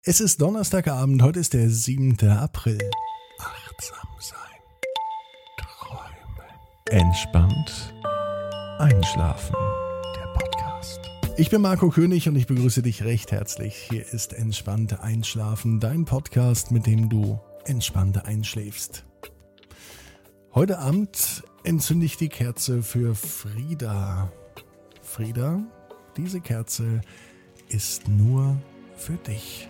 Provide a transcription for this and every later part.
Es ist Donnerstagabend, heute ist der 7. April. Achtsam sein, träumen, entspannt einschlafen, der Podcast. Ich bin Marco König und ich begrüße dich recht herzlich. Hier ist Entspannt Einschlafen, dein Podcast, mit dem du entspannt einschläfst. Heute Abend entzünde ich die Kerze für Frieda. Frieda, diese Kerze ist nur für dich.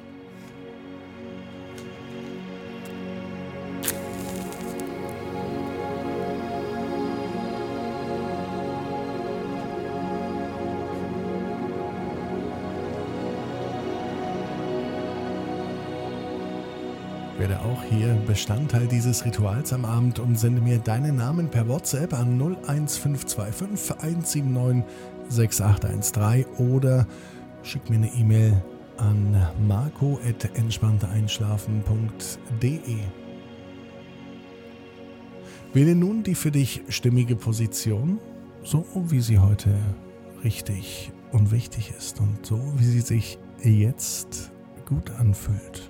Werde auch hier Bestandteil dieses Rituals am Abend und sende mir deinen Namen per WhatsApp an 01525 179 6813 oder schick mir eine E-Mail an marco@entspannteeinschlafen.de. Wähle nun die für dich stimmige Position, so wie sie heute richtig und wichtig ist und so wie sie sich jetzt gut anfühlt.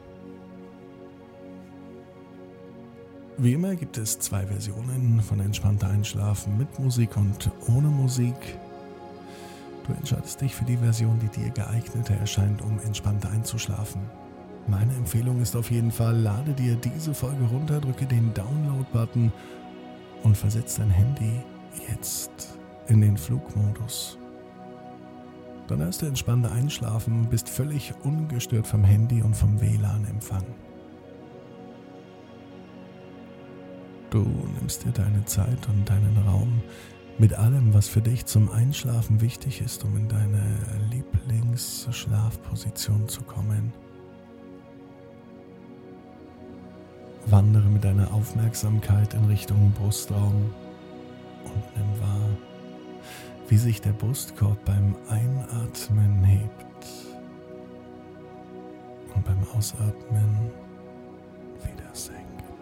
Wie immer gibt es 2 Versionen von Entspannter Einschlafen, mit Musik und ohne Musik. Du entscheidest dich für die Version, die dir geeigneter erscheint, um entspannter einzuschlafen. Meine Empfehlung ist auf jeden Fall, lade dir diese Folge runter, drücke den Download-Button und versetze dein Handy jetzt in den Flugmodus. Dann hast du entspannter Einschlafen, bist völlig ungestört vom Handy und vom WLAN-Empfang. Du nimmst dir deine Zeit und deinen Raum mit allem, was für dich zum Einschlafen wichtig ist, um in deine Lieblingsschlafposition zu kommen. Wandere mit deiner Aufmerksamkeit in Richtung Brustraum und nimm wahr, wie sich der Brustkorb beim Einatmen hebt und beim Ausatmen wieder senkt.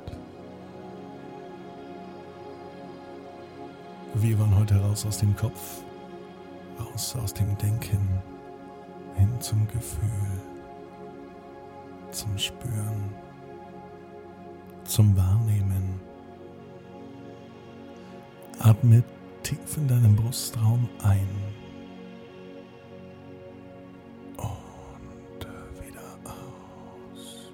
Wir wollen heute raus aus dem Kopf, raus aus dem Denken, hin zum Gefühl, zum Spüren, zum Wahrnehmen. Atme tief in deinem Brustraum ein und wieder aus.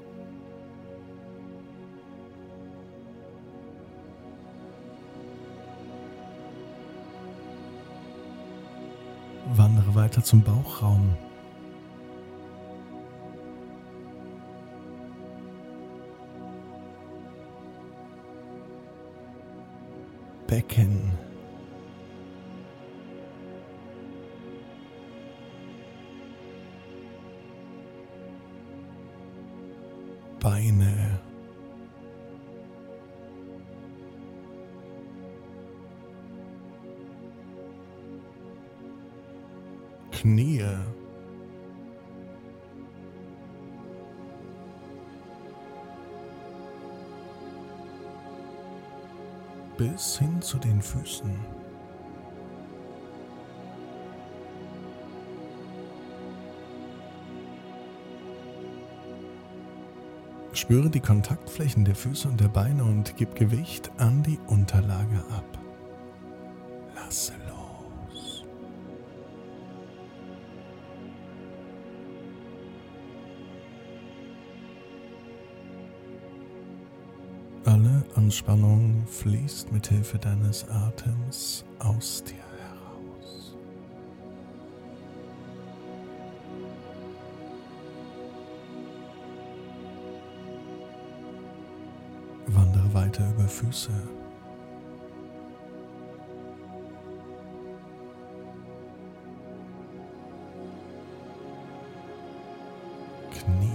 Wandere weiter zum Bauchraum. Becken. Beine. Knie. Bis hin zu den Füßen. Spüre die Kontaktflächen der Füße und der Beine und gib Gewicht an die Unterlage ab. Lasse los. Alle Anspannung fließt mit Hilfe deines Atems aus dir heraus. Wandere weiter über Füße. Knie.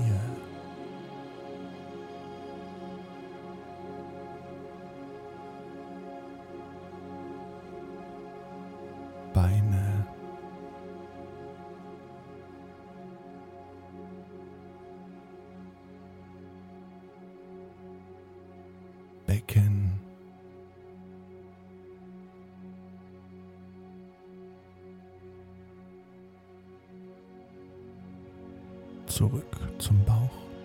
Beine, Becken, zurück zum Bauch.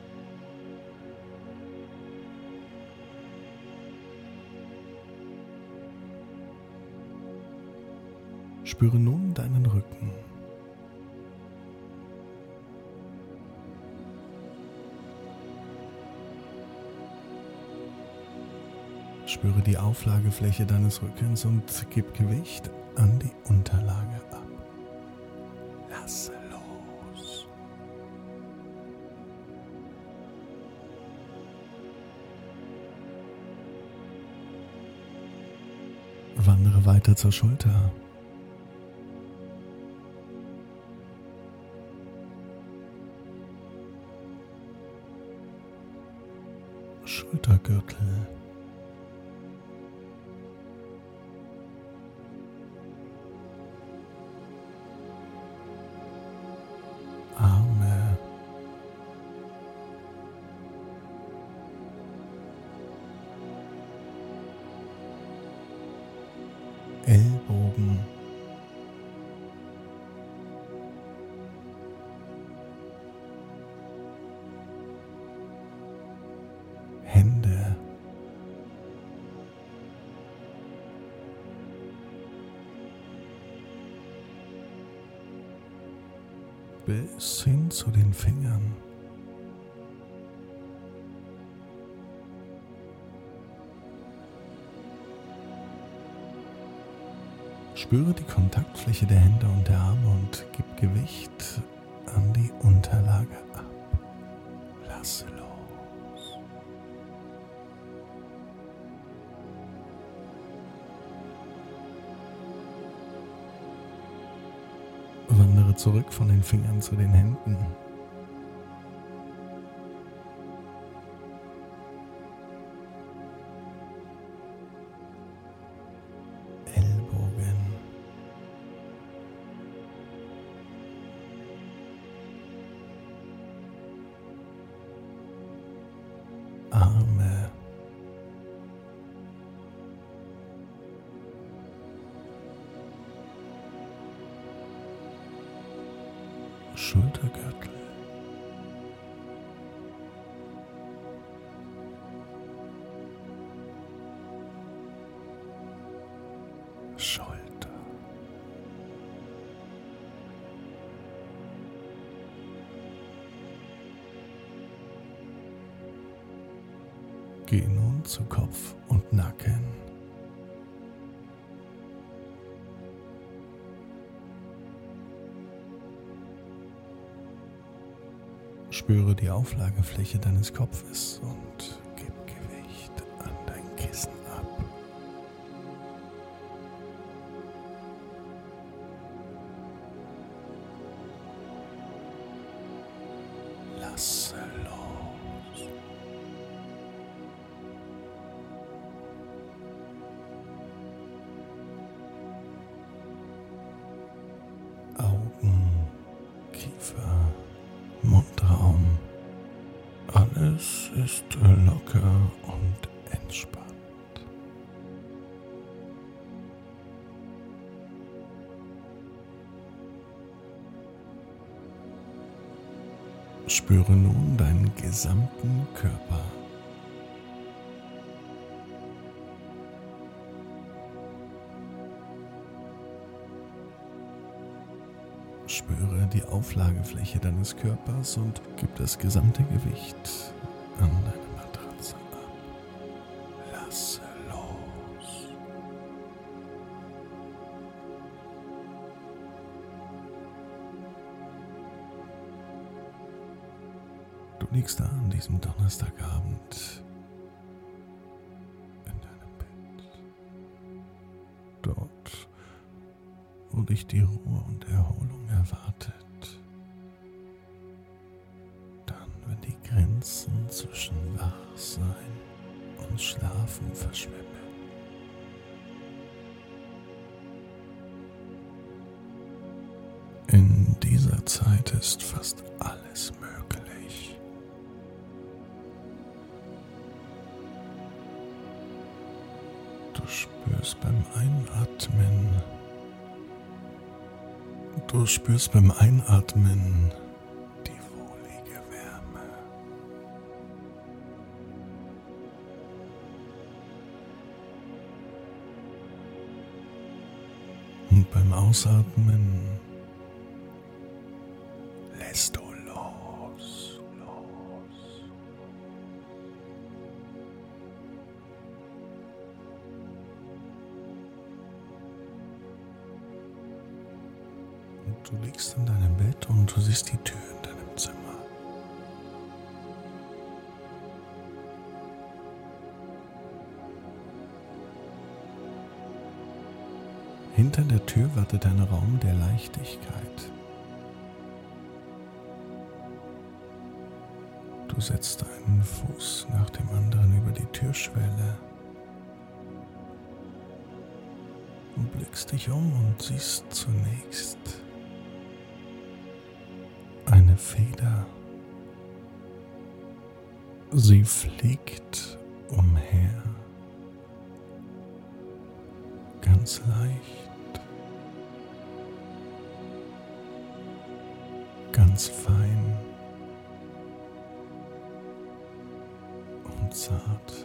Spüre nun deinen Rücken. Spüre die Auflagefläche deines Rückens und gib Gewicht an die Unterlage ab. Lasse los. Wandere weiter zur Schulter. Schultergürtel. Arme. Ellbogen. Hände. Bis hin zu den Fingern. Spüre die Kontaktfläche der Hände und der Arme und gib Gewicht an die Unterlage ab. Lasse los. Wandere zurück von den Fingern zu den Händen. Ellbogen. Arme. Schultergürtel. Schulter. Geh nun zu Kopf und Nacken. Spüre die Auflagefläche deines Kopfes und gib Gewicht an dein Kissen ab. Lasse los. Augen, Kiefer, Mundraum. Alles ist locker und entspannt. Spüre nun deinen gesamten Körper. Spüre die Auflagefläche deines Körpers und gib das gesamte Gewicht an deine Matratze ab. Lasse los. Du liegst da an diesem Donnerstagabend in deinem Bett. Dort, wo dich die Ruhe und Erholung erwartet. Dann, wenn die Grenzen zwischen Wachsein und Schlafen verschwimmen. In dieser Zeit ist fast alles möglich. Du spürst beim Einatmen die wohlige Wärme. Und beim Ausatmen lässt du los. Und du liegst in deinem Bett und du siehst die Tür in deinem Zimmer. Hinter der Tür wartet ein Raum der Leichtigkeit. Du setzt einen Fuß nach dem anderen über die Türschwelle und blickst dich um und siehst zunächst eine Feder. Sie fliegt umher, ganz leicht, ganz fein und zart.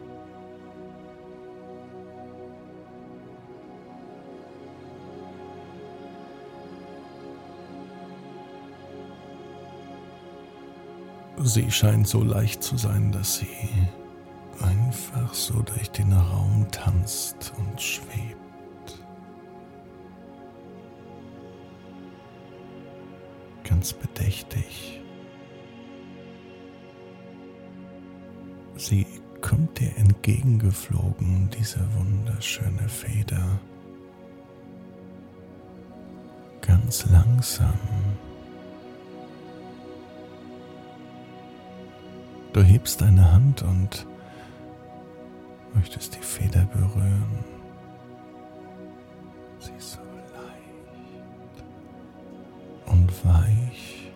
Sie scheint so leicht zu sein, dass sie einfach so durch den Raum tanzt und schwebt. Ganz bedächtig. Sie kommt dir entgegengeflogen, diese wunderschöne Feder. Ganz langsam. Du hebst deine Hand und möchtest die Feder berühren. Sie ist so leicht und weich.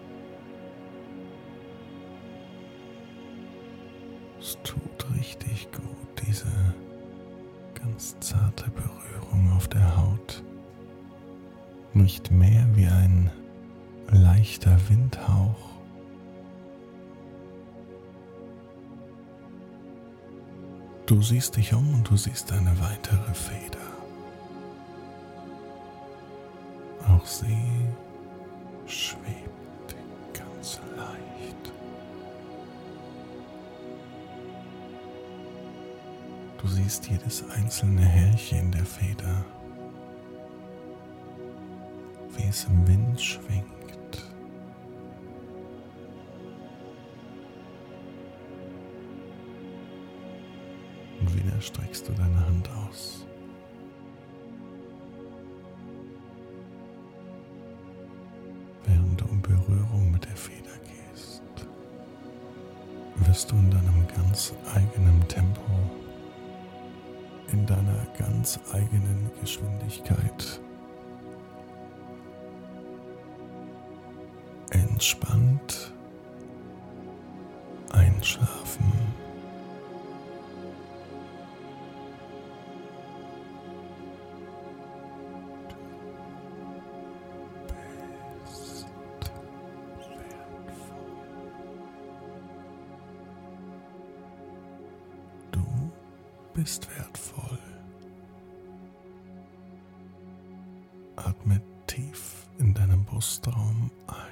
Es tut richtig gut, diese ganz zarte Berührung auf der Haut. Nicht mehr wie ein leichter Windhauch. Du siehst dich um und du siehst eine weitere Feder. Auch sie schwebt ganz leicht. Du siehst jedes einzelne Härchen der Feder, wie es im Wind schwingt. Und wieder streckst du deine Hand aus. Während du in Berührung mit der Feder gehst, wirst du in deinem ganz eigenen Tempo, in deiner ganz eigenen Geschwindigkeit entspannt einschlafen. Du bist wertvoll. Atme tief in deinem Brustraum ein.